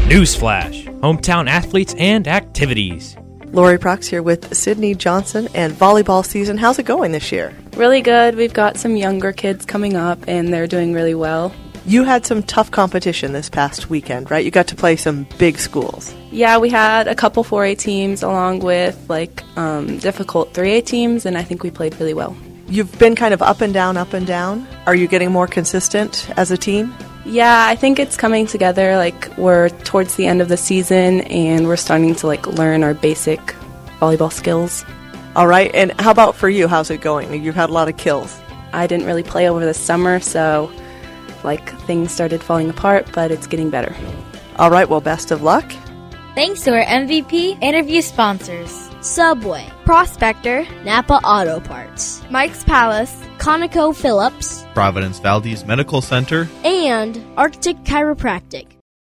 Newsflash, hometown athletes and activities. Lori Prox here with Sydney Johnson and volleyball season. How's it going this year? Really good. We've got some younger kids coming up, and they're doing really well. You had some tough competition this past weekend, right? You got to play some big schools. Yeah, we had a couple 4A teams along with difficult 3A teams, and I think we played really well. You've been kind of up and down, up and down. Are you getting more consistent as a team? Yeah, I think it's coming together. We're towards the end of the season, and we're starting to learn our basic volleyball skills. All right, and how about for you? How's it going? You've had a lot of kills. I didn't really play over the summer, so things started falling apart, but it's getting better. All right, well, best of luck. Thanks to our MVP interview sponsors: Subway, Prospector, Napa Auto Parts, Mike's Palace, ConocoPhillips, Providence Valdez Medical Center, and Arctic Chiropractic.